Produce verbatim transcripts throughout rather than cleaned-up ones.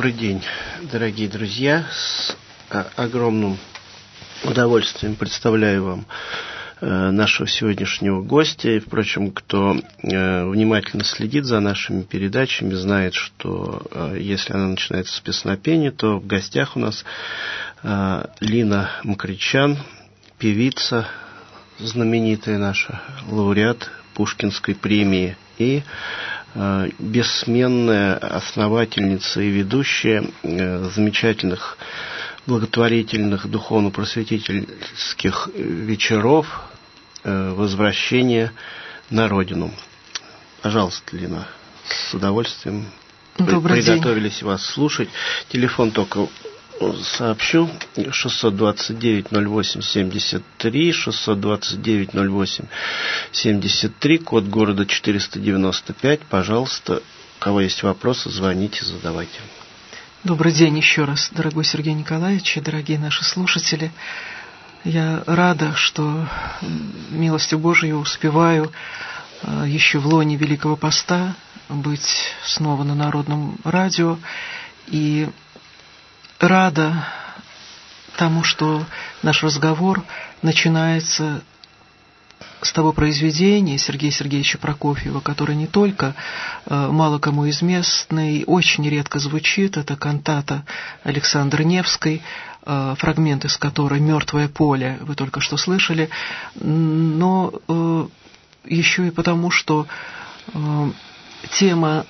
Добрый день, дорогие друзья. С огромным удовольствием представляю вам нашего сегодняшнего гостя. И, впрочем, кто внимательно следит за нашими передачами, знает, что если она начинается с песнопения, то в гостях у нас Лина Мокричан, певица, знаменитая наша, лауреат Пушкинской премии и бессменная основательница и ведущая замечательных благотворительных духовно-просветительских вечеров «Возвращение на родину». Пожалуйста, Лина, с удовольствием Добрый приготовились день. вас слушать. Телефон только сообщу: шестьсот двадцать девять ноль восемь семьдесят три, шестьсот двадцать девять ноль восемь семьдесят три, код города четыреста девяносто пять. Пожалуйста, у кого есть вопросы, звоните, задавайте. Добрый день еще раз, дорогой Сергей Николаевич и дорогие наши слушатели. Я рада, что милостью Божией успеваю еще в лоне Великого Поста быть снова на Народном радио. И рада тому, что наш разговор начинается с того произведения Сергея Сергеевича Прокофьева, которое не только э, мало кому известно и очень редко звучит. Это кантата Александры Невской, э, фрагмент из которой «Мертвое поле» вы только что слышали, но э, еще и потому, что э, тема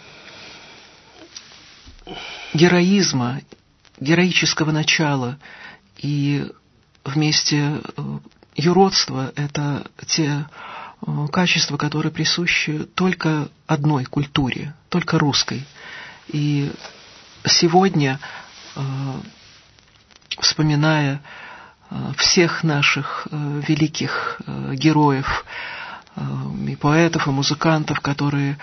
героизма, героического начала и вместе юродства — это те качества, которые присущи только одной культуре, только русской. И сегодня, вспоминая всех наших великих героев и поэтов, и музыкантов, которые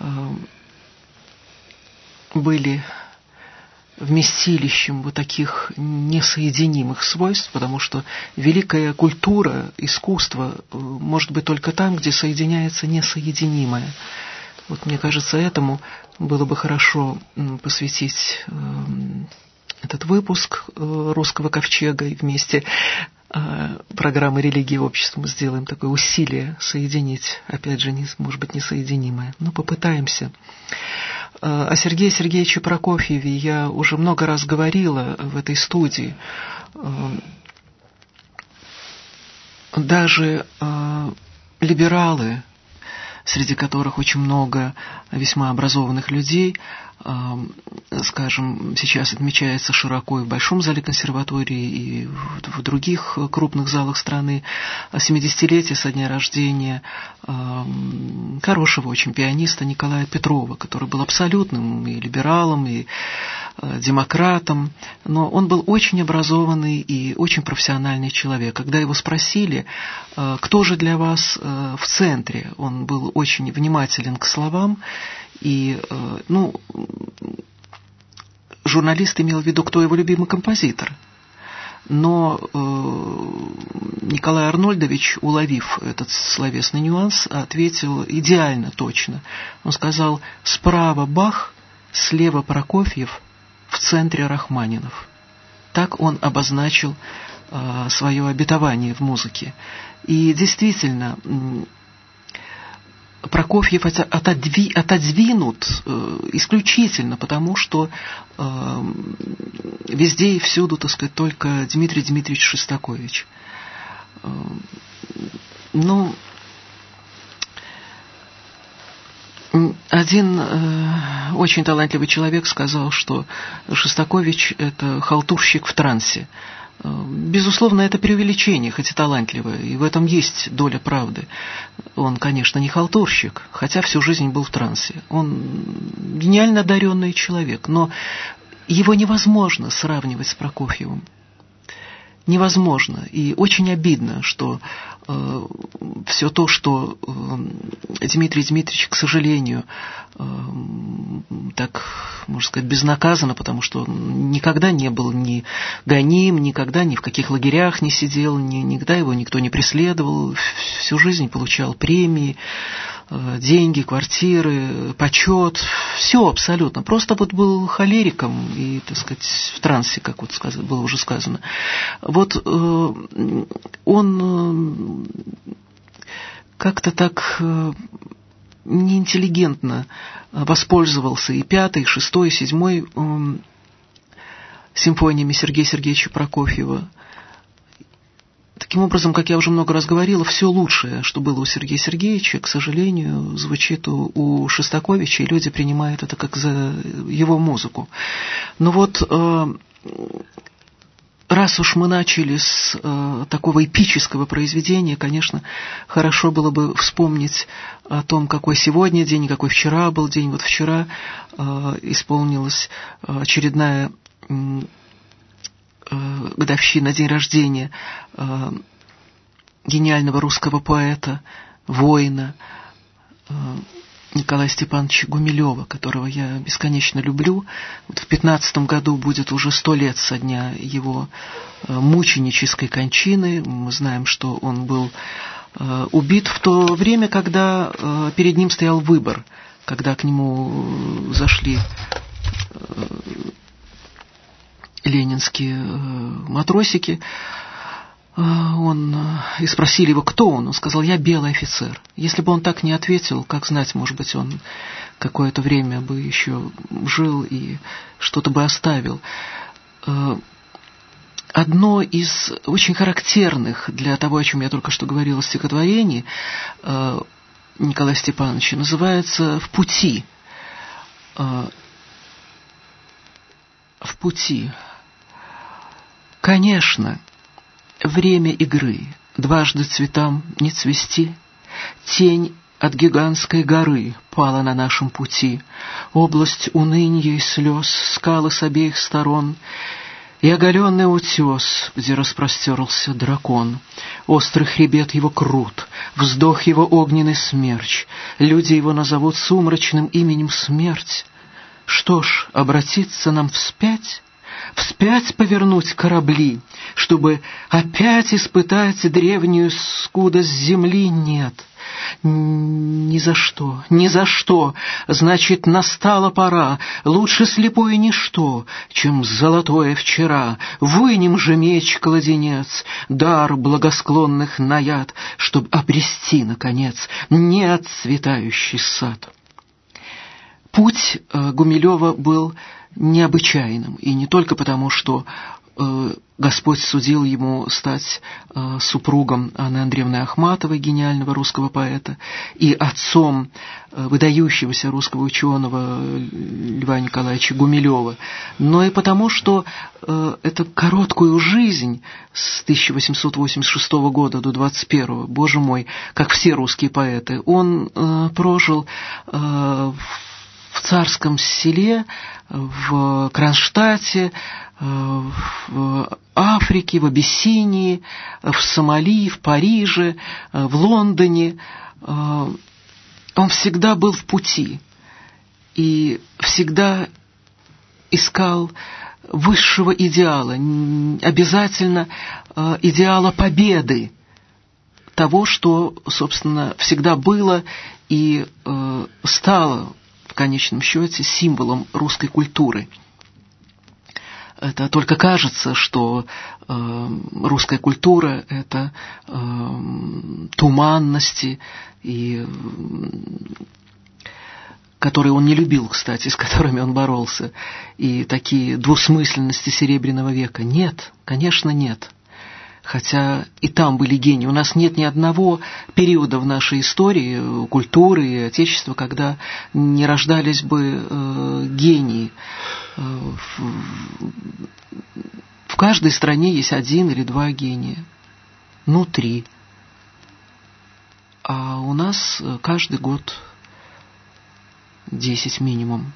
были вместилищем вот таких несоединимых свойств, потому что великая культура, искусство может быть только там, где соединяется несоединимое. Вот мне кажется, этому было бы хорошо посвятить этот выпуск «Русского ковчега», и вместе программы «Религия и общество» мы сделаем такое усилие соединить, опять же, не, может быть, несоединимое, но попытаемся. О Сергее Сергеевиче Прокофьеве я уже много раз говорила в этой студии. Даже либералы, среди которых очень много весьма образованных людей, скажем, сейчас отмечается широко и в Большом зале консерватории, и в других крупных залах страны семидесятилетие со дня рождения хорошего очень пианиста Николая Петрова, который был абсолютным и либералом, и демократом, но он был очень образованный и очень профессиональный человек. Когда его спросили, кто же для вас в центре, он был очень внимателен к словам, и, ну, журналист имел в виду, кто его любимый композитор. Но э, Николай Арнольдович, уловив этот словесный нюанс, ответил идеально точно. Он сказал: справа Бах, слева Прокофьев, в центре Рахманинов. Так он обозначил э, свое обетование в музыке. И действительно, Прокофьев отодви, отодвинут э, исключительно потому, что э, везде и всюду, так сказать, только Дмитрий Дмитриевич Шостакович. Э, ну, один э, очень талантливый человек сказал, что Шостакович — это халтурщик в трансе. Безусловно, это преувеличение, хоть и талантливое, и в этом есть доля правды. Он, конечно, не халтурщик, хотя всю жизнь был в трансе. Он гениально одаренный человек, но его невозможно сравнивать с Прокофьевым. Невозможно. И очень обидно, что э, все то, что э, Дмитрий Дмитриевич, к сожалению, э, так, можно сказать, безнаказанно, потому что он никогда не был ни гоним, никогда ни в каких лагерях не сидел, ни, никогда его никто не преследовал, всю жизнь получал премии, деньги, квартиры, почет, все абсолютно. Просто вот был холериком и, так сказать, в трансе, как вот было уже сказано. Вот он как-то так неинтеллигентно воспользовался и пятой, и шестой, и седьмой симфониями Сергея Сергеевича Прокофьева. Таким образом, как я уже много раз говорила, все лучшее, что было у Сергея Сергеевича, к сожалению, звучит у, у Шостаковича, и люди принимают это как за его музыку. Но вот э, раз уж мы начали с э, такого эпического произведения, конечно, хорошо было бы вспомнить о том, какой сегодня день, какой вчера был день. Вот вчера э, исполнилась очередная э, годовщина, день рождения э, гениального русского поэта, воина э, Николая Степановича Гумилева, которого я бесконечно люблю. Вот в пятнадцатом году будет уже сто лет со дня его э, мученической кончины. Мы знаем, что он был э, убит в то время, когда э, перед ним стоял выбор, когда к нему зашли э, ленинские матросики, он, и спросили его, кто он. Он сказал: я белый офицер. Если бы он так не ответил, как знать, может быть, он какое-то время бы еще жил и что-то бы оставил. Одно из очень характерных для того, о чем я только что говорила, стихотворений Николая Степановича называется «В пути». В пути. Конечно, время игры, дважды цветам не цвести, тень от гигантской горы пала на нашем пути, область уныния и слез, скалы с обеих сторон, и оголенный утес, где распростерлся дракон. Острый хребет его крут, вздох его огненный смерч, люди его назовут сумрачным именем смерть. Что ж, обратиться нам вспять? Вспять повернуть корабли, чтобы опять испытать древнюю скудость земли? Нет, ни за что, ни за что. Значит, настала пора, лучше слепое ничто, чем золотое вчера. Вынем же меч-кладенец, дар благосклонных наяд, чтоб обрести, наконец, неотцветающий сад. Путь э, Гумилева был необычайным, и не только потому, что э, Господь судил ему стать э, супругом Анны Андреевны Ахматовой, гениального русского поэта, и отцом э, выдающегося русского ученого Льва Николаевича Гумилева, но и потому, что э, эту короткую жизнь с тысяча восемьсот восемьдесят шестого года до двадцать первого, боже мой, как все русские поэты, он э, прожил э, в в царском селе, в Кронштадте, в Африке, в Абиссинии, в Сомали, в Париже, в Лондоне. Он всегда был в пути и всегда искал высшего идеала, обязательно идеала победы, того, что, собственно, всегда было и стало в конечном счете символом русской культуры. Это только кажется, что э, русская культура – это э, туманности, и, которые он не любил, кстати, с которыми он боролся, и такие двусмысленности Серебряного века. Нет, конечно, нет. Хотя и там были гении. У нас нет ни одного периода в нашей истории, культуры и отечества, когда не рождались бы э, гении. В, в каждой стране есть один или два гения. Ну, три. А у нас каждый год десять минимум.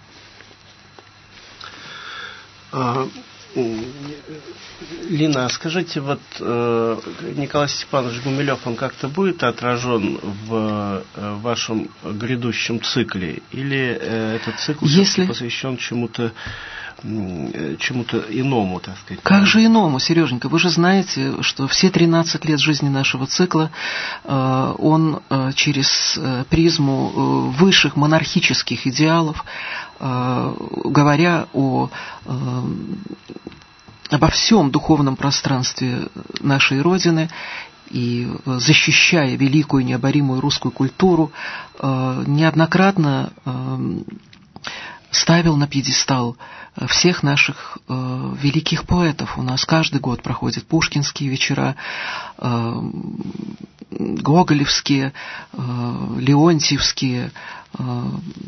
Лина, а скажите, вот э, Николай Степанович Гумилев, он как-то будет отражен в э, вашем грядущем цикле? Или э, этот цикл Если... посвящен чему-то чему-то иному, так сказать. Как же иному, Сереженька? Вы же знаете, что все тринадцать лет жизни нашего цикла э, он э, через э, призму э, высших монархических идеалов, э, говоря о, э, обо всем духовном пространстве нашей Родины и защищая великую необоримую русскую культуру, э, неоднократно э, ставил на пьедестал всех наших э, великих поэтов. У нас каждый год проходят пушкинские вечера, э, гоголевские, э, леонтьевские, э,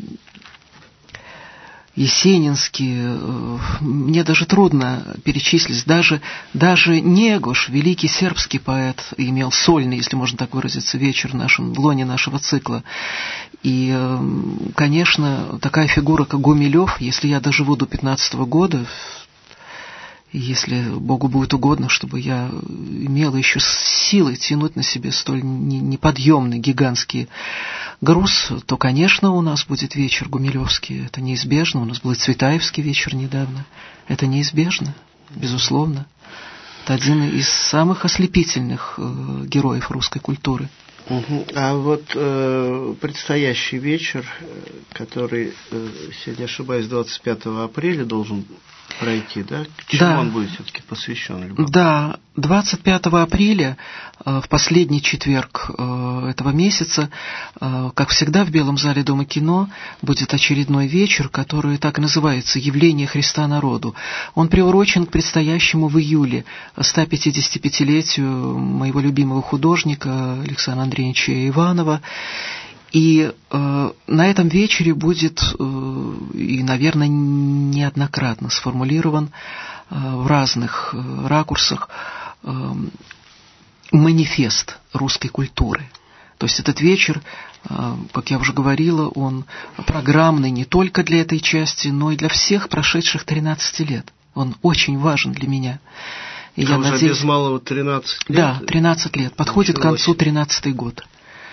есенинские. Мне даже трудно перечислить. Даже, даже Негош, великий сербский поэт, имел сольный, если можно так выразиться, вечер в нашем, в лоне нашего цикла. И, конечно, такая фигура, как Гумилев, если я доживу до пятнадцатого года, если Богу будет угодно, чтобы я имела еще силы тянуть на себе столь неподъемный, гигантский груз, то, конечно, у нас будет вечер гумилевский. Это неизбежно. У нас был и Цветаевский вечер недавно. Это неизбежно, безусловно. Это один из самых ослепительных э, героев русской культуры. Угу. А вот э, предстоящий вечер, который, э, если не ошибаюсь, двадцать пятого апреля должен пройти, да? Чему да. он будет все-таки посвящен? Любопытно? Да, двадцать пятого апреля, в последний четверг этого месяца, как всегда в Белом зале Дома кино, будет очередной вечер, который так и называется «Явление Христа народу». Он приурочен к предстоящему в июле ста пятидесятипятилетию моего любимого художника Александра Андреевича Иванова. И э, на этом вечере будет, э, и, наверное, неоднократно сформулирован э, в разных э, ракурсах э, манифест русской культуры. То есть этот вечер, э, как я уже говорила, он программный не только для этой части, но и для всех прошедших тринадцати лет. Он очень важен для меня. И а я уже надеюсь... без малого тринадцать лет? Да, тринадцать лет. Подходит Ничего к концу тринадцатый год.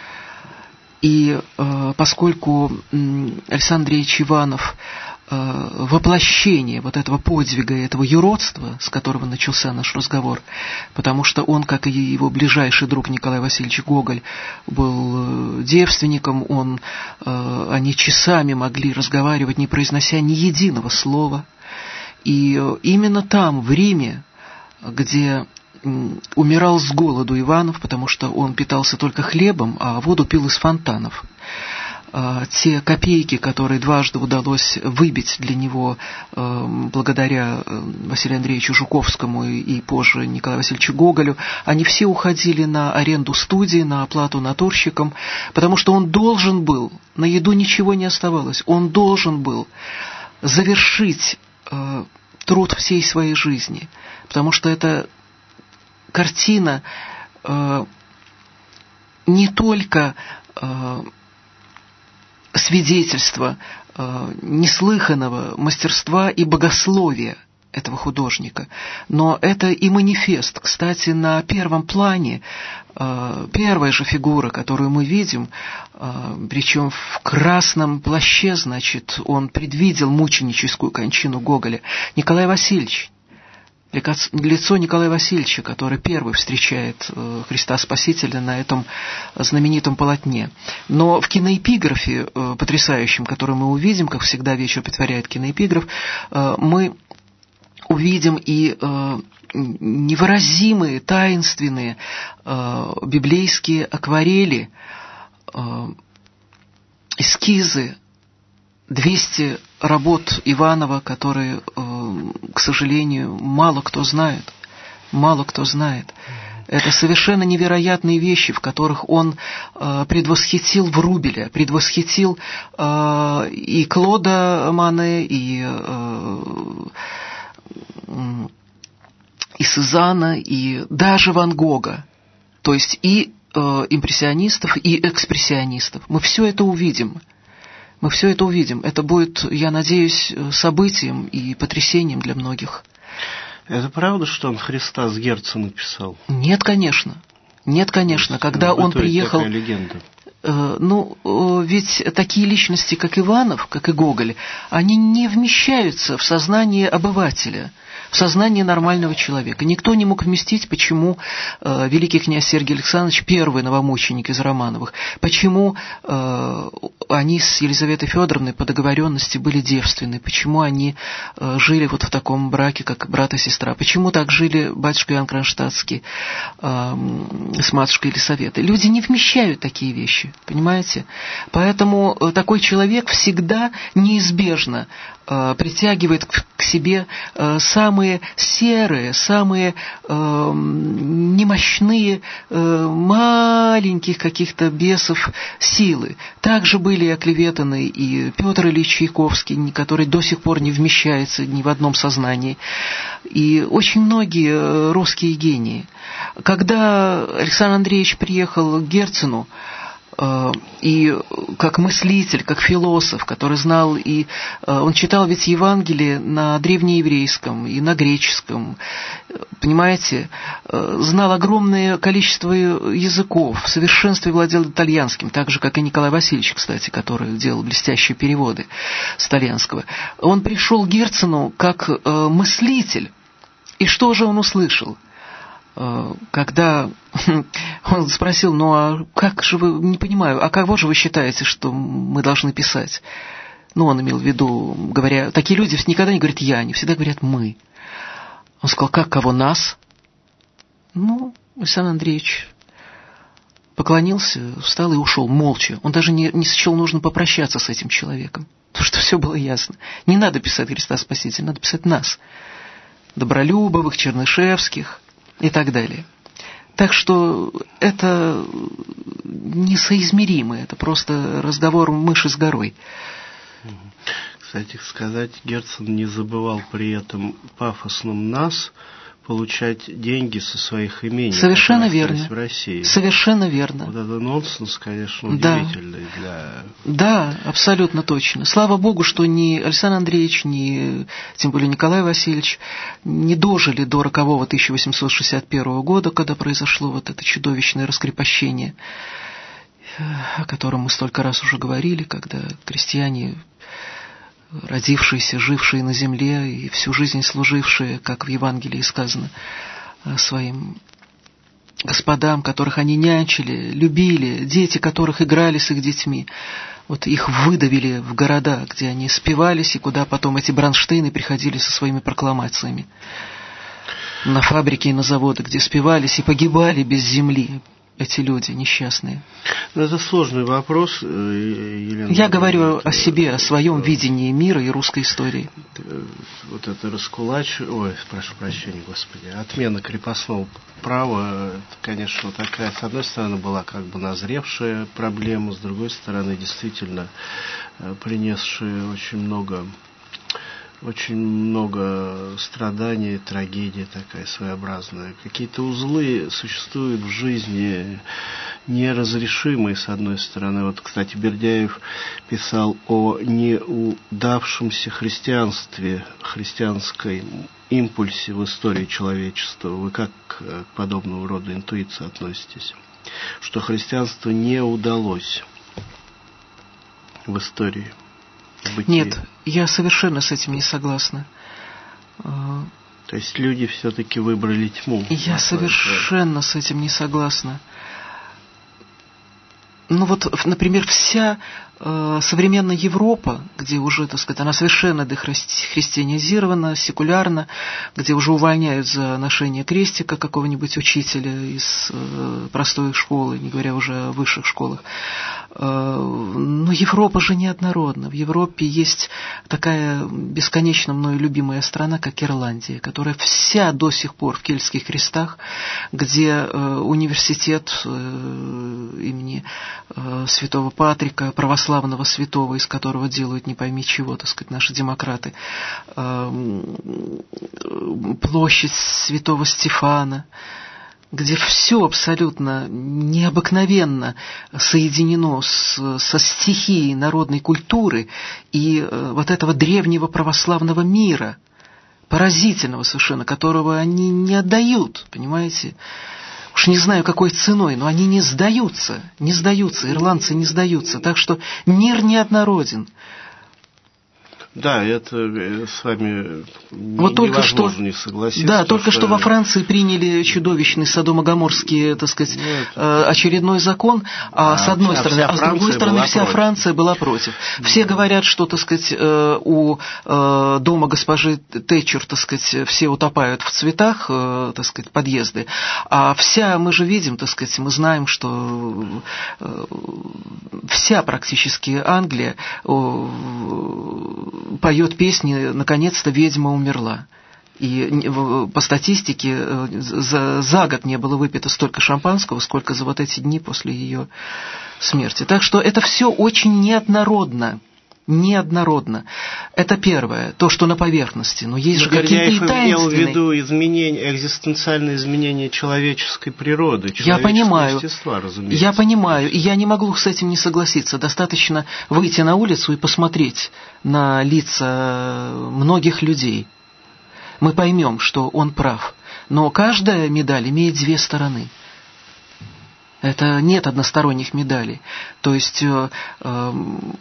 И э, поскольку э, Александр Андреевич Иванов э, воплощение вот этого подвига, этого юродства, с которого начался наш разговор, потому что он, как и его ближайший друг Николай Васильевич Гоголь, был девственником, он, э, они часами могли разговаривать, не произнося ни единого слова. И э, именно там, в Риме, где умирал с голоду Иванов, потому что он питался только хлебом, а воду пил из фонтанов. Те копейки, которые дважды удалось выбить для него благодаря Василию Андреевичу Жуковскому и позже Николаю Васильевичу Гоголю, они все уходили на аренду студии, на оплату натурщикам, потому что он должен был, на еду ничего не оставалось, он должен был завершить труд всей своей жизни, потому что это картина э, не только э, свидетельство э, неслыханного мастерства и богословия этого художника, но это и манифест. Кстати, на первом плане э, первая же фигура, которую мы видим, э, причем в красном плаще, значит, он предвидел мученическую кончину Гоголя, Николай Васильевич. Лицо Николая Васильевича, который первый встречает Христа Спасителя на этом знаменитом полотне. Но в киноэпиграфе потрясающем, который мы увидим, как всегда вечер притворяет киноэпиграф, мы увидим и невыразимые, таинственные библейские акварели, эскизы, двести работ Иванова, которые, к сожалению, мало кто знает. Мало кто знает. Это совершенно невероятные вещи, в которых он предвосхитил Врубеля, предвосхитил и Клода Мане, и, и Сезанна, и даже Ван Гога. То есть и импрессионистов, и экспрессионистов. Мы все это увидим. Мы все это увидим. Это будет, я надеюсь, событием и потрясением для многих. Это правда, что он Христа с Герца написал? Нет, конечно. Нет, конечно. Когда он приехал... Такая легенда. Ну, ведь такие личности, как Иванов, как и Гоголь, они не вмещаются в сознание обывателя, в сознание нормального человека. Никто не мог вместить, почему э, великий князь Сергий Александрович, первый новомученик из Романовых, почему э, они с Елизаветой Федоровной по договоренности были девственны, почему они э, жили вот в таком браке, как брат и сестра, почему так жили батюшка Иоанн Кронштадтский э, с матушкой Елисаветой. Люди не вмещают такие вещи, понимаете? Поэтому э, такой человек всегда неизбежно э, притягивает к, к себе э, самые самые серые, самые э, немощные, э, маленьких каких-то бесов силы. Также были оклеветаны и Петр Ильич Чайковский, который до сих пор не вмещается ни в одном сознании, и очень многие русские гении. Когда Александр Андреевич приехал к Герцену, и как мыслитель, как философ, который знал, и он читал ведь Евангелие на древнееврейском и на греческом, понимаете, знал огромное количество языков, в совершенстве владел итальянским, так же, как и Николай Васильевич, кстати, который делал блестящие переводы с итальянского. Он пришел к Герцену как мыслитель, и что же он услышал? Когда он спросил, ну а как же вы, не понимаю, а кого же вы считаете, что мы должны писать? Ну, он имел в виду, говоря, такие люди никогда не говорят «я», они всегда говорят «мы». Он сказал, как кого, нас? Ну, Александр Андреевич поклонился, встал и ушел молча. Он даже не, не счел нужно попрощаться с этим человеком, потому что все было ясно. Не надо писать Христа Спасителя, надо писать нас. Добролюбовых, Чернышевских и так далее. Так что это несоизмеримо, это просто разговор мыши с горой. Кстати сказать, Герцен не забывал при этом пафосном «нас» получать деньги со своих имений. Совершенно верно. В России. Совершенно верно. Вот это нонсенс, конечно, удивительный да. для... Да, абсолютно точно. Слава Богу, что ни Александр Андреевич, ни, тем более Николай Васильевич, не дожили до рокового тысяча восемьсот шестьдесят первого года, когда произошло вот это чудовищное раскрепощение, о котором мы столько раз уже говорили, когда крестьяне, родившиеся, жившие на земле и всю жизнь служившие, как в Евангелии сказано, своим господам, которых они нянчили, любили, дети которых играли с их детьми, вот их выдавили в города, где они спивались, и куда потом эти Бронштейны приходили со своими прокламациями. На фабрики и на заводы, где спивались и погибали без земли эти люди несчастные. Ну, это сложный вопрос, Елена. Я говорю это, о себе, о своем видении мира и русской истории. Вот это раскулач... Ой, прошу прощения, Господи. Отмена крепостного права, это, конечно, такая, с одной стороны, была как бы назревшая проблема, с другой стороны, действительно принесшая очень много... Очень много страданий, трагедия такая своеобразная. Какие-то узлы существуют в жизни неразрешимые, с одной стороны. Вот, кстати, Бердяев писал о неудавшемся христианстве, христианской импульсе в истории человечества. Вы как к подобного рода интуиции относитесь? Что христианство не удалось в истории? Бытие. Нет, я совершенно с этим не согласна. То есть люди все-таки выбрали тьму. Я совершенно с этим не согласна. Ну вот, например, вся э, современная Европа, где уже, так сказать, она совершенно дехристианизирована, секулярна, где уже увольняют за ношение крестика какого-нибудь учителя из э, простой школы, не говоря уже о высших школах. Но Европа же неоднородна. В Европе есть такая бесконечно мною любимая страна, как Ирландия, которая вся до сих пор в кельтских крестах, где университет имени святого Патрика, православного святого, из которого делают не пойми чего, так сказать, наши демократы, площадь святого Стефана, где все абсолютно необыкновенно соединено с, со стихией народной культуры и э, вот этого древнего православного мира, поразительного совершенно, которого они не отдают, понимаете? уж не знаю какой ценой, но они не сдаются, не сдаются, ирландцы не сдаются. Так что мир неоднороден. Да, это с вами вот только что, не согласиться. Да, только что... что во Франции приняли чудовищный содомогоморский, так сказать, ну, очередной закон, а, а с одной вся, стороны, вся а с другой стороны вся против. Франция была против. Все говорят, что, так сказать, у дома госпожи Тэтчер, так сказать, все утопают в цветах, так сказать, подъезды, а вся, мы же видим, так сказать, мы знаем, что вся практически Англия поет песни «Наконец-то ведьма умерла». И по статистике за, за год не было выпито столько шампанского, сколько за вот эти дни после ее смерти. Так что это все очень неоднородно. Неоднородно. Это первое, то, что на поверхности. Но есть же какие-то и таинственные... имел в виду изменения, экзистенциальные изменения человеческой природы, человеческого я понимаю, естества, разумеется. Я понимаю, и я не могу с этим не согласиться. Достаточно выйти на улицу и посмотреть на лица многих людей. Мы поймем, что он прав. Но каждая медаль имеет две стороны. Это нет односторонних медалей. То есть... Э, э,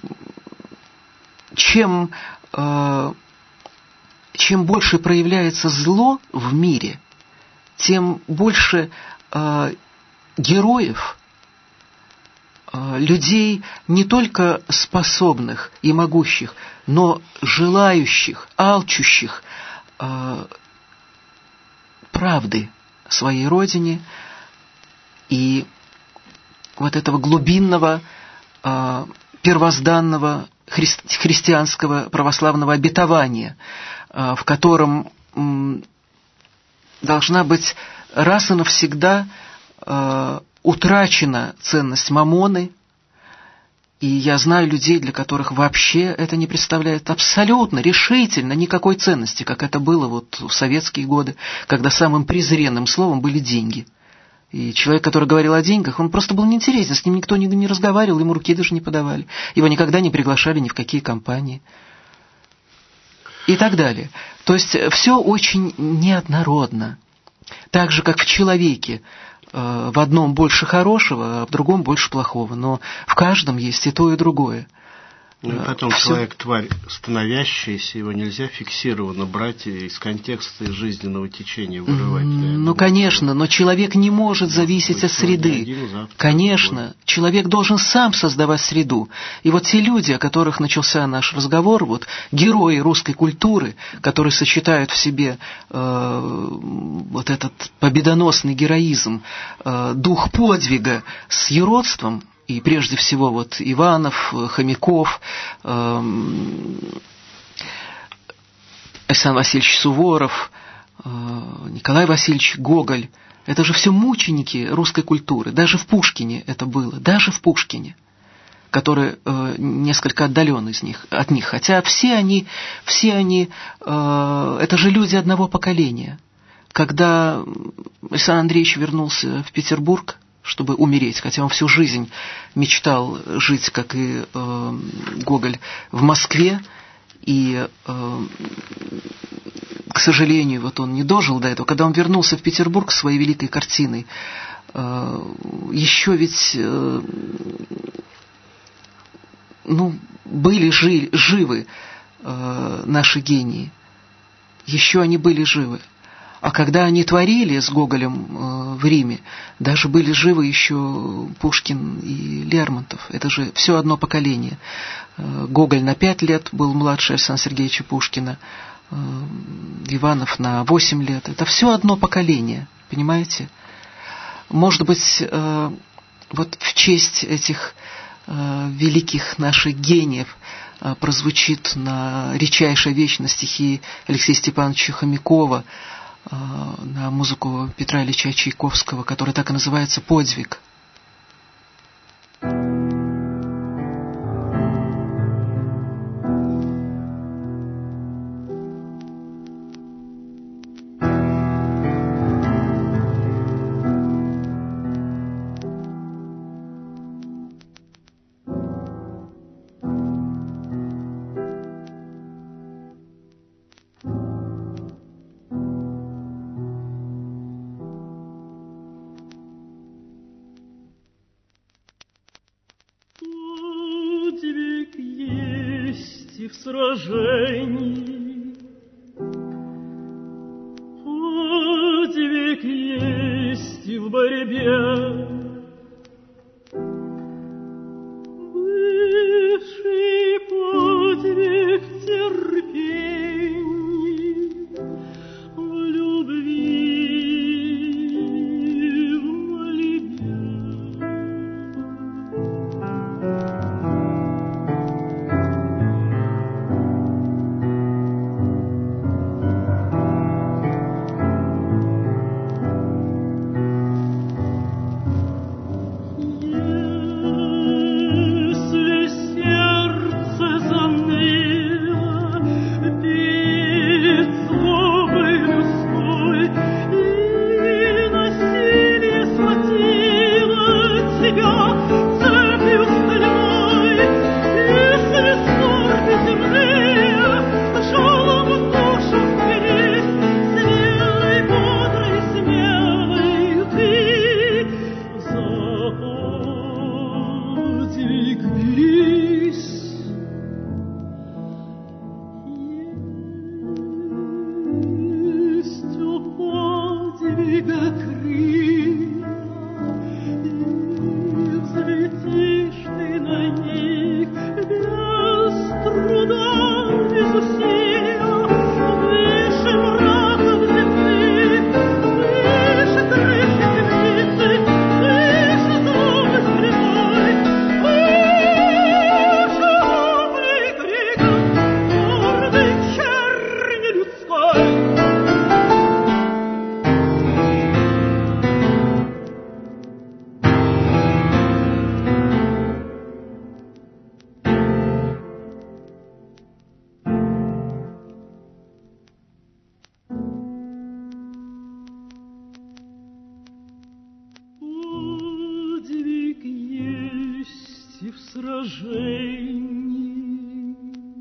Чем, э, чем больше проявляется зло в мире, тем больше э, героев, э, людей не только способных и могущих, но желающих, алчущих э, правды своей родине и вот этого глубинного, э, первозданного хри- христианского православного обетования, э, в котором э, должна быть раз и навсегда э, утрачена ценность мамоны. И я знаю людей, для которых вообще это не представляет абсолютно, решительно никакой ценности, как это было вот в советские годы, когда самым презренным словом были деньги. И человек, который говорил о деньгах, он просто был неинтересен, с ним никто не, не разговаривал, ему руки даже не подавали. Его никогда не приглашали ни в какие компании. И так далее. То есть все очень неоднородно. Так же, как в человеке. В одном больше хорошего, а в другом больше плохого. Но в каждом есть и то, и другое. Ну и потом Все... человек тварь становящаяся, его нельзя фиксированно брать из контекста и жизненного течения вырывать. Mm, ну, конечно, но человек не может зависеть от среды. Один, завтра, конечно, другой. Человек должен сам создавать среду. И вот те люди, о которых начался наш разговор, вот герои русской культуры, которые сочетают в себе э, вот этот победоносный героизм, э, дух подвига с юродством. И прежде всего вот Иванов, Хомяков, э, Александр Васильевич Суворов, э, Николай Васильевич Гоголь. Это же все мученики русской культуры. Даже в Пушкине это было. Даже в Пушкине, который э, несколько отдален из них, от них. Хотя все они, все они э, это же люди одного поколения. Когда Александр Андреевич вернулся в Петербург, чтобы умереть, хотя он всю жизнь мечтал жить, как и э, Гоголь, в Москве, и, э, к сожалению, вот он не дожил до этого. Когда он вернулся в Петербург своей великой картиной, э, еще ведь э, ну, были жи- живы э, наши гении, еще они были живы. А когда они творили с Гоголем э, в Риме, даже были живы еще Пушкин и Лермонтов. Это же все одно поколение. Э, Гоголь на пять лет был младше Александра Сергеевича Пушкина, э, Иванов на восемь лет. Это все одно поколение, понимаете? Может быть, э, вот в честь этих э, великих наших гениев э, прозвучит на редчайшей вечной стихи Алексея Степановича Хомякова, на музыку Петра Ильича Чайковского, который так и называется «Подвиг». сражений. Подвиг есть и в борьбе. Высший подвиг терпений в любви, в мольбе. Сражений,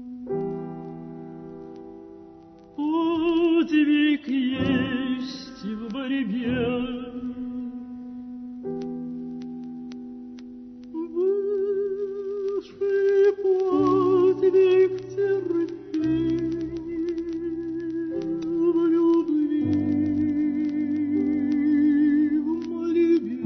подвиг есть и в борьбе. Высший подвиг терпений в любви, в мольбе.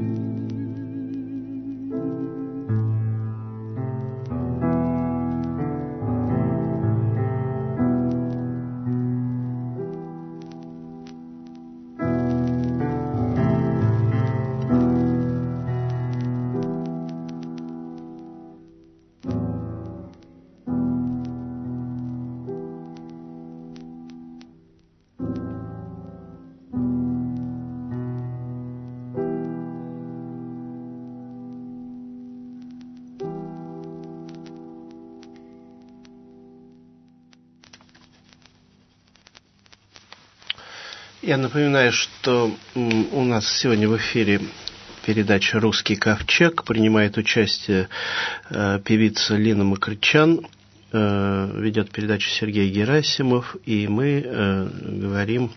Я напоминаю, что у нас сегодня в эфире передача «Русский ковчег». Принимает участие э, певица Лина Макрычан, э, ведет передачу Сергей Герасимов, и мы э, говорим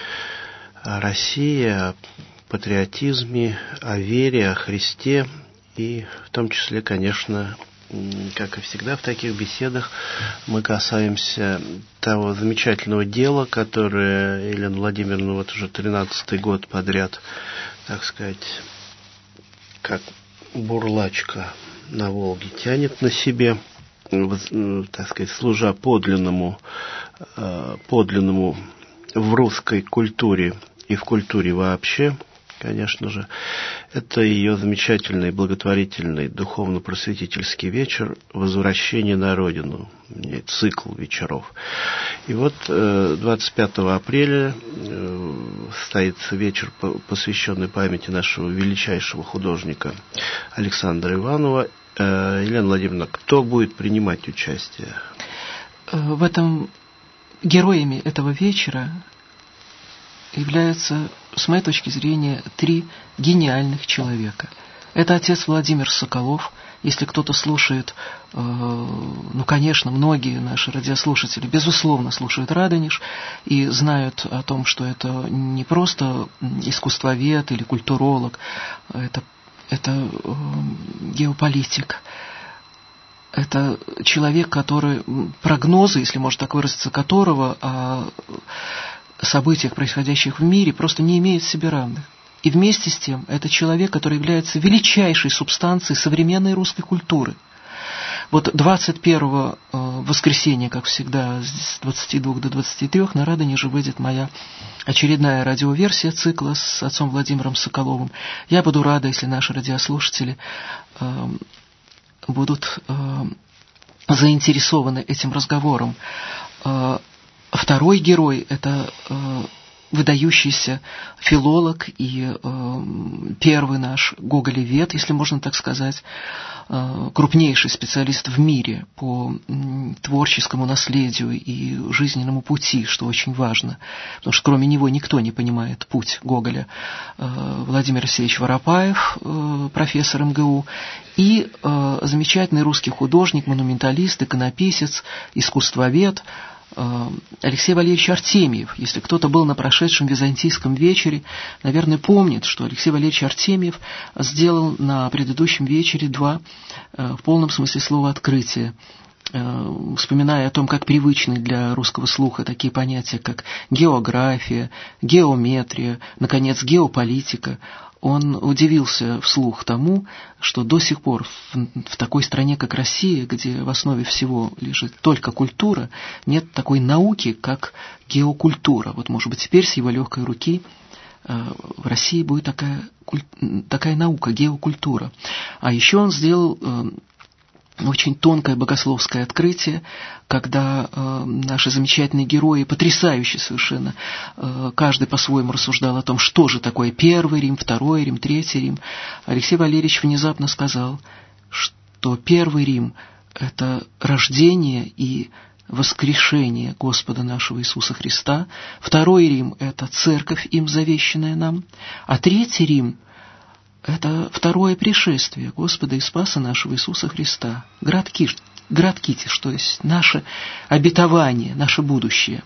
о России, о патриотизме, о вере, о Христе, и в том числе, конечно, как и всегда в таких беседах, мы касаемся того замечательного дела, которое Елена Владимировна вот уже тринадцатый год подряд, так сказать, как бурлачка на Волге тянет на себе, так сказать, служа подлинному, подлинному в русской культуре и в культуре вообще, конечно же, это ее замечательный, благотворительный, духовно-просветительский вечер «Возвращение на Родину», цикл вечеров. И вот двадцать пятого апреля состоится вечер, посвященный памяти нашего величайшего художника Александра Иванова. Елена Владимировна, кто будет принимать участие? В этом героями этого вечера являются, с моей точки зрения, три гениальных человека. Это отец Владимир Соколов. Если кто-то слушает, э, ну, конечно, многие наши радиослушатели, безусловно, слушают Радонеж и знают о том, что это не просто искусствовед или культуролог, это, это э, геополитик. это человек, который, прогнозы, если можно так выразиться, которого о событиях, происходящих в мире, просто не имеет себе равных. И вместе с тем, это человек, который является величайшей субстанцией современной русской культуры. Вот двадцать первого воскресенья, как всегда, с двадцати двух до двадцати трёх на Радоне же выйдет моя очередная радиоверсия цикла с отцом Владимиром Соколовым. Я буду рада, если наши радиослушатели э, будут э, заинтересованы этим разговором. Э, второй герой – это э, выдающийся филолог и э, первый наш гоголевед, если можно так сказать, э, крупнейший специалист в мире по э, творческому наследию и жизненному пути, что очень важно, потому что кроме него никто не понимает путь Гоголя. Э, Владимир Алексеевич Воропаев, э, профессор эм гэ у, и э, замечательный русский художник, монументалист, иконописец, искусствовед Алексей Валерьевич Артемьев. Если кто-то был на прошедшем византийском вечере, наверное, помнит, что Алексей Валерьевич Артемьев сделал на предыдущем вечере два, в полном смысле слова, открытия. Вспоминая о том, как привычны для русского слуха такие понятия, как география, геометрия, наконец, геополитика, он удивился вслух тому, что до сих пор в, в такой стране, как Россия, где в основе всего лежит только культура, нет такой науки, как геокультура. Вот, может быть, теперь с его легкой руки э, в России будет такая, такая наука, геокультура. А еще он сделал э, очень тонкое богословское открытие, когда э, наши замечательные герои, потрясающие совершенно, э, каждый по-своему рассуждал о том, что же такое Первый Рим, Второй Рим, Третий Рим. Алексей Валерьевич внезапно сказал, что Первый Рим – это рождение и воскрешение Господа нашего Иисуса Христа, Второй Рим – это церковь, им завещанная нам, а Третий Рим – это второе пришествие Господа и Спаса нашего Иисуса Христа. Град Киш, град Китиш, то есть наше обетование, наше будущее.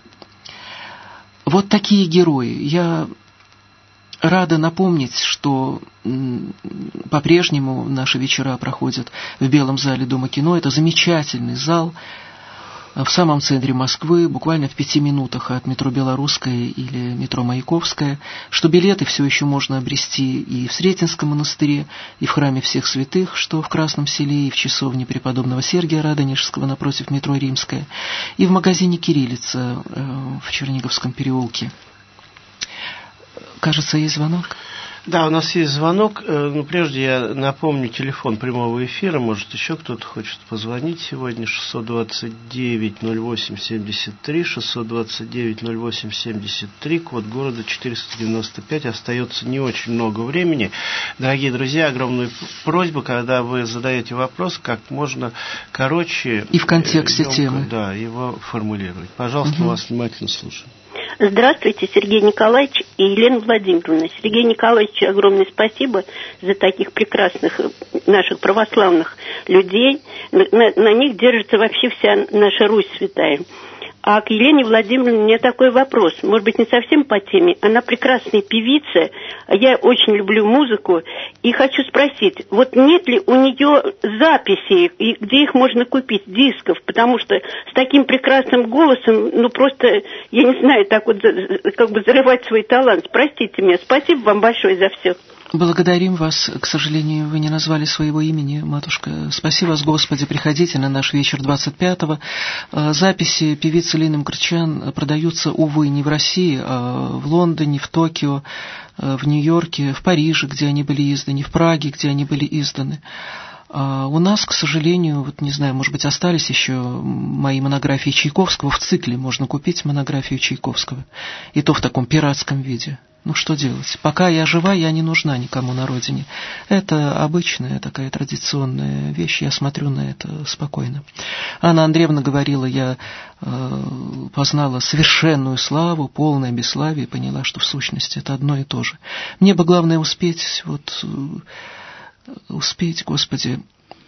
Вот такие герои. Я рада напомнить, что по-прежнему наши вечера проходят в Белом зале Дома кино. Это замечательный зал в самом центре Москвы, буквально в пяти минутах от метро Белорусская или метро Маяковская, что билеты все еще можно обрести и в Сретенском монастыре, и в храме Всех Святых, что в Красном Селе, и в часовне преподобного Сергия Радонежского напротив метро Римская, и в магазине «Кириллица» в Черниговском переулке. Кажется, есть звонок? Да, у нас есть звонок, но прежде я напомню телефон прямого эфира, может еще кто-то хочет позвонить сегодня, шестьсот двадцать девять ноль восемь семьдесят три, шестьсот двадцать девять ноль восемь семьдесят три, код города четыреста девяносто пять, остается не очень много времени. Дорогие друзья, огромная просьба, когда вы задаете вопрос, как можно короче и в контексте емко, темы, да, его формулировать. Пожалуйста, угу. Вас внимательно слушаем. Здравствуйте, Сергей Николаевич и Елена Владимировна. Сергей Николаевич, огромное спасибо за таких прекрасных наших православных людей. На, на них держится вообще вся наша Русь святая. А к Елене Владимировне у меня такой вопрос. Может быть, не совсем по теме. Она прекрасная певица. Я очень люблю музыку. И хочу спросить, вот нет ли у нее записей, где их можно купить, дисков? Потому что с таким прекрасным голосом, ну просто, я не знаю, так вот как бы зарывать свой талант. Простите меня. Спасибо вам большое за все. Благодарим вас. К сожалению, вы не назвали своего имени, матушка. Спаси вас, Господи. Приходите на наш вечер двадцать пятого. Записи певицы Лины Мкртчян продаются, увы, не в России, а в Лондоне, в Токио, в Нью-Йорке, в Париже, где они были изданы, в Праге, где они были изданы. А у нас, к сожалению, вот не знаю, может быть, остались еще мои монографии Чайковского. В цикле можно купить монографию Чайковского. И то в таком пиратском виде. Ну, что делать? Пока я жива, я не нужна никому на родине. Это обычная такая традиционная вещь, я смотрю на это спокойно. Анна Андреевна говорила, я э, познала совершенную славу, полное бесславие, и поняла, что в сущности это одно и то же. Мне бы главное успеть, вот, успеть, Господи,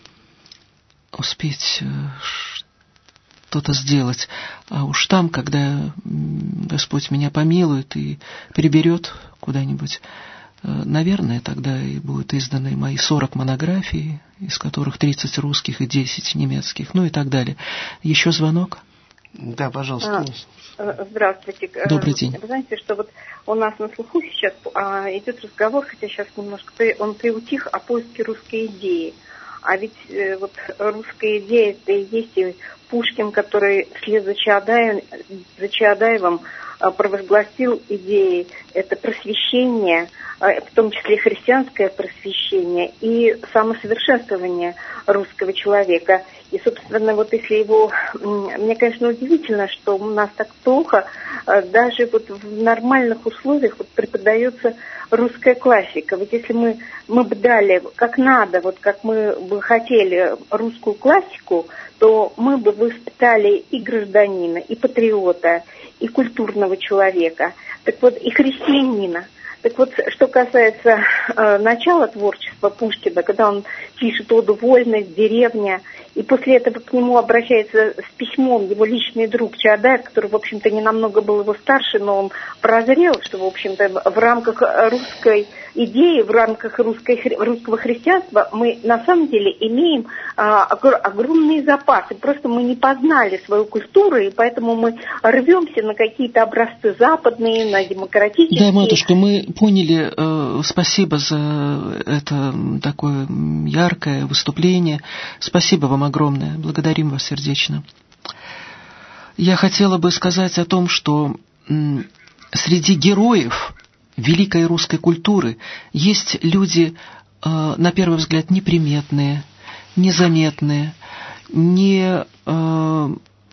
успеть что-то сделать. А уж там, когда Господь меня помилует и приберет куда-нибудь наверное, тогда и будут изданы мои сорок монографий, из которых тридцать русских и десять немецких, ну и так далее. Еще звонок? Да, пожалуйста. Здравствуйте. Добрый день. Вы знаете, что вот у нас на слуху сейчас идет разговор, хотя сейчас немножко он приутих, о поиске русской идеи. А ведь вот русская идея, это и есть и Пушкин, который вслед за Чаадаевым, за Чаадаевым провозгласил идеи, это просвещение, в том числе христианское просвещение и самосовершенствование русского человека. И, собственно, вот если его... Мне, конечно, удивительно, что у нас так плохо, даже вот в нормальных условиях вот преподается русская классика. Вот если мы, мы бы дали как надо, вот как мы бы хотели русскую классику, то мы бы воспитали и гражданина, и патриота, и культурного человека, так вот, и христианина. Так вот, что касается э, начала творчества Пушкина, когда он пишет «Оду вольность», «Деревня», и после этого к нему обращается с письмом его личный друг Чаадаев, который, в общем-то, не намного был его старше, но он прозрел, что, в общем-то, в рамках русской идеи, в рамках русской, русского христианства мы на самом деле имеем а, огромные запасы. Просто мы не познали свою культуру, и поэтому мы рвемся на какие-то образцы западные, на демократические. Да, матушка, мы поняли. Э, спасибо за это такое яркое выступление. Спасибо вам огромное. Благодарим вас сердечно. Я хотела бы сказать о том, что м, среди героев великой русской культуры есть люди, э, на первый взгляд, неприметные, незаметные, не э,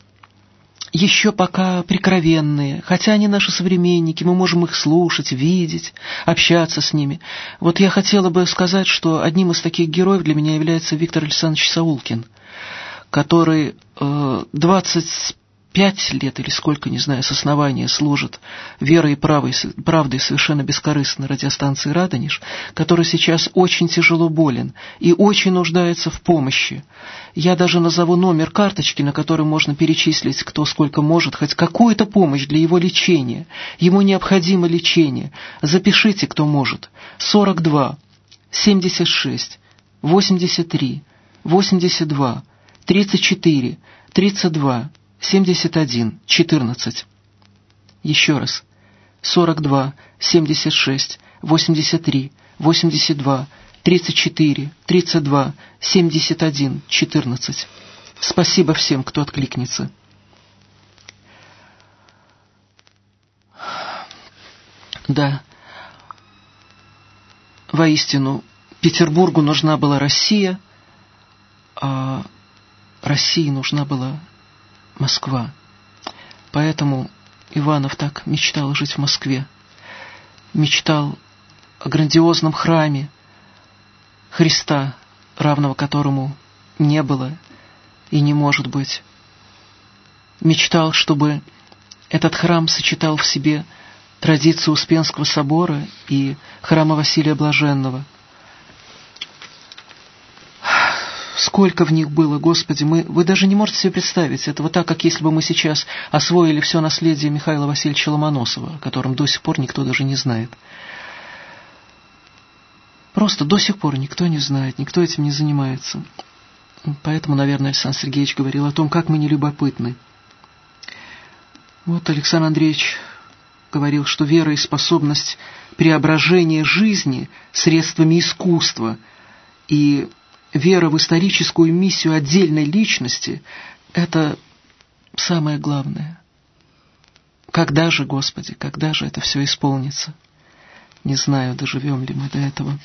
еще пока прикровенные, хотя они наши современники, мы можем их слушать, видеть, общаться с ними. Вот я хотела бы сказать, что одним из таких героев для меня является Виктор Александрович Саулкин, который э, двадцать пять лет или сколько, не знаю, с основания служит верой и правой, правдой совершенно бескорыстно радиостанции «Радонеж», который сейчас очень тяжело болен и очень нуждается в помощи. Я даже назову номер карточки, на который можно перечислить, кто сколько может, хоть какую-то помощь для его лечения. Ему необходимо лечение. Запишите, кто может. сорок два семьдесят шесть восемьдесят три восемьдесят два тридцать четыре тридцать два семьдесят один четырнадцать. Еще раз. сорок два семьдесят шесть восемьдесят три восемьдесят два тридцать четыре тридцать два семьдесят один четырнадцать. Спасибо всем, кто откликнется. Да. Воистину, Петербургу нужна была Россия, а России нужна была Москва. Поэтому Иванов так мечтал жить в Москве. Мечтал о грандиозном храме Христа, равного которому не было и не может быть. Мечтал, чтобы этот храм сочетал в себе традицию Успенского собора и храма Василия Блаженного. Сколько в них было, Господи, мы, вы даже не можете себе представить. Это вот так, как если бы мы сейчас освоили все наследие Михаила Васильевича Ломоносова, о котором до сих пор никто даже не знает. Просто до сих пор никто не знает, никто этим не занимается. Поэтому, наверное, Александр Сергеевич говорил о том, как мы нелюбопытны. Вот Александр Андреевич говорил, что вера и способность преображения жизни средствами искусства и вера в историческую миссию отдельной личности – это самое главное. Когда же, Господи, когда же это все исполнится? Не знаю, доживем ли мы до этого.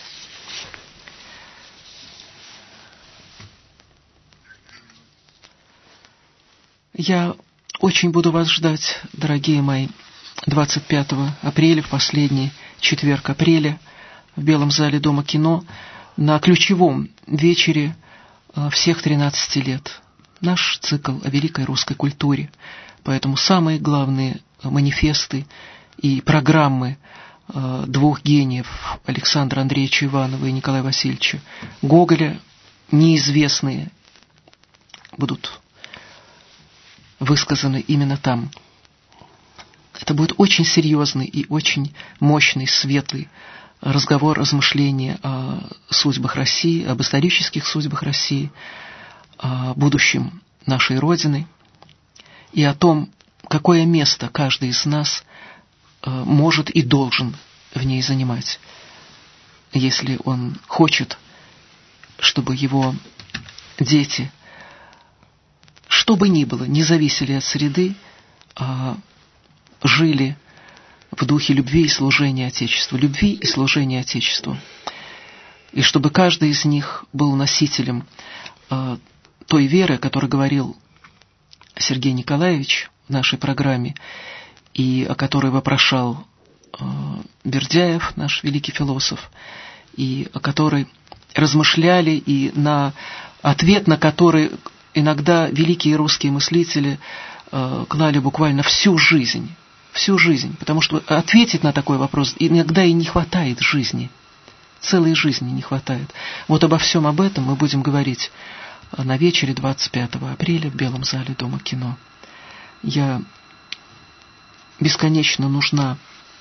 Я очень буду вас ждать, дорогие мои, двадцать пятого апреля, в последний четверг апреля, в Белом зале Дома кино, на ключевом вечере всех тринадцати лет. Наш цикл о великой русской культуре. Поэтому самые главные манифесты и программы двух гениев, Александра Андреевича Иванова и Николая Васильевича Гоголя, неизвестные, будут высказаны именно там. Это будет очень серьезный и очень мощный, светлый разговор, размышления о судьбах России, об исторических судьбах России, о будущем нашей Родины и о том, какое место каждый из нас может и должен в ней занимать, если он хочет, чтобы его дети, что бы ни было, не зависели от среды, а жили в духе любви и служения Отечеству, любви и служения Отечеству. И чтобы каждый из них был носителем э, той веры, о которой говорил Сергей Николаевич в нашей программе, и о которой вопрошал э, Бердяев, наш великий философ, и о которой размышляли, и на ответ на который иногда великие русские мыслители э, клали буквально всю жизнь. Всю жизнь, потому что ответить на такой вопрос иногда и не хватает жизни. Целой жизни не хватает. Вот обо всем об этом мы будем говорить на вечере двадцать пятого апреля в Белом зале Дома кино. Я бесконечно нужна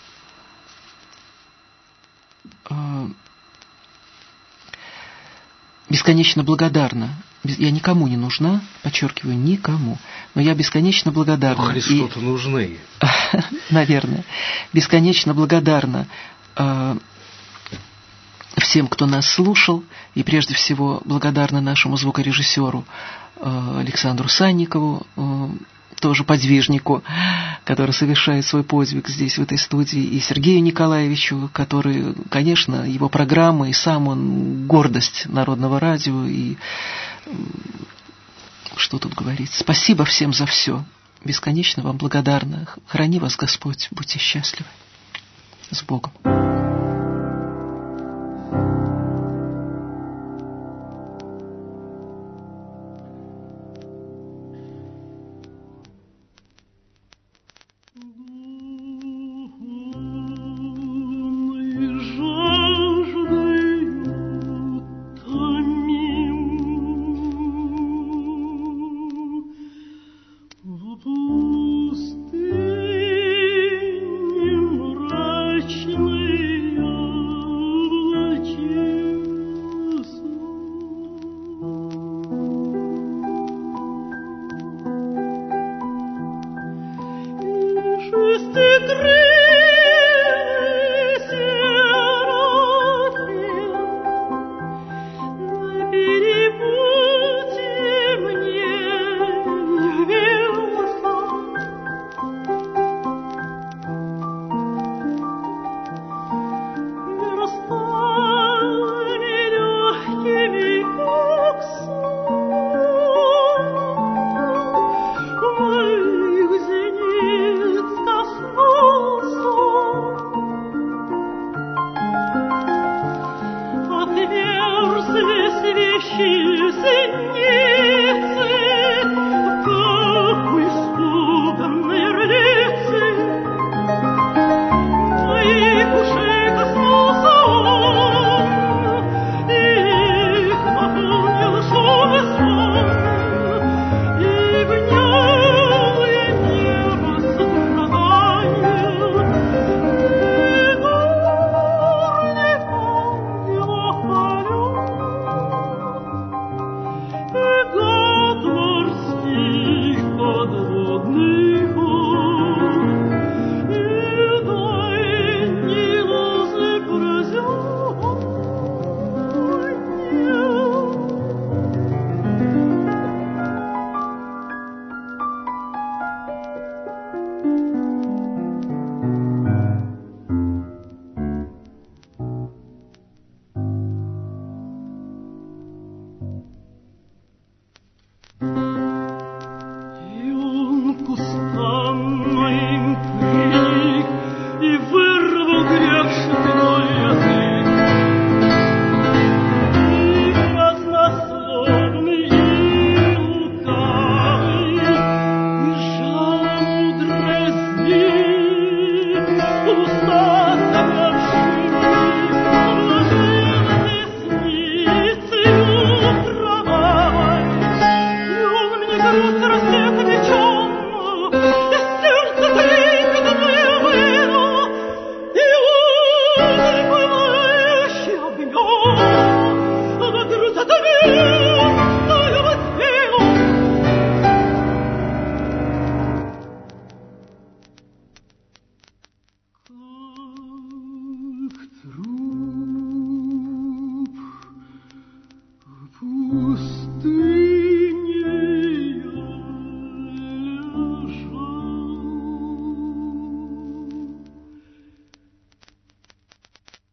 э, бесконечно благодарна. Я никому не нужна, подчеркиваю, никому. Но я бесконечно благодарна. Но Христу-то и... нужны. Наверное. Бесконечно благодарна э, всем, кто нас слушал. И прежде всего благодарна нашему звукорежиссеру э, Александру Санникову, э, тоже подвижнику, который совершает свой подвиг здесь, в этой студии, и Сергею Николаевичу, который, конечно, его программа и сам он гордость Народного радио, и что тут говорить. Спасибо всем за все. Бесконечно вам благодарна. Храни вас Господь. Будьте счастливы. С Богом. Пустыне мрачной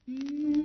И